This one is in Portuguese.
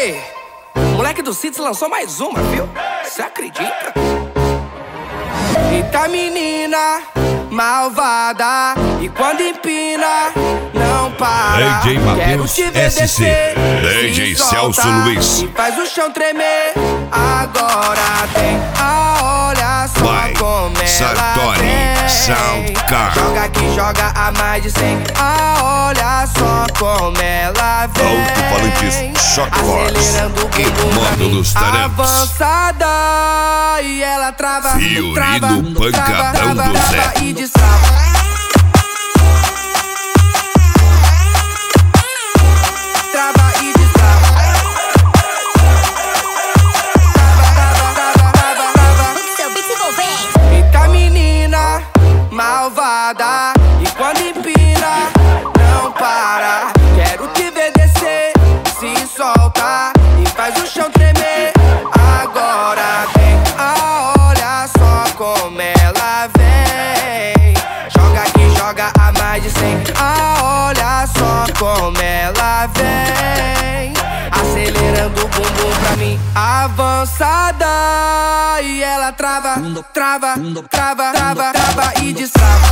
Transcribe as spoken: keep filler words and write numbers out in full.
Aí, o moleque do Cits lançou mais uma, viu? Você acredita? Eita menina malvada, e quando empina não para. D J Matheus Quero te ver S C, descer, D J se solta, Celso Luiz. e faz o chão tremer. Agora tem a olha só Vai, como ela Sartori, vem. Soundcar. Joga que joga a mais de cem. Ah, olha só como ela vem. Alto-falantes Shock Force acelerando o e bumbum pra mim. módulos tarantes. Avançada e ela trava, Fiorino trava, Pancadão trava, do trava Zé. e destrava. Trava e destrava. Eita menina malvada, e quando empina não para. Quero te ver descer, se solta e faz o chão tremer. Agora vem, ah, olha só como ela vem. Joga que joga a mais de cem. Ah, olha só como ela vem. Acelerando o bumbum pra mim. Avançada e ela trava, trava, trava, trava, trava e destrava.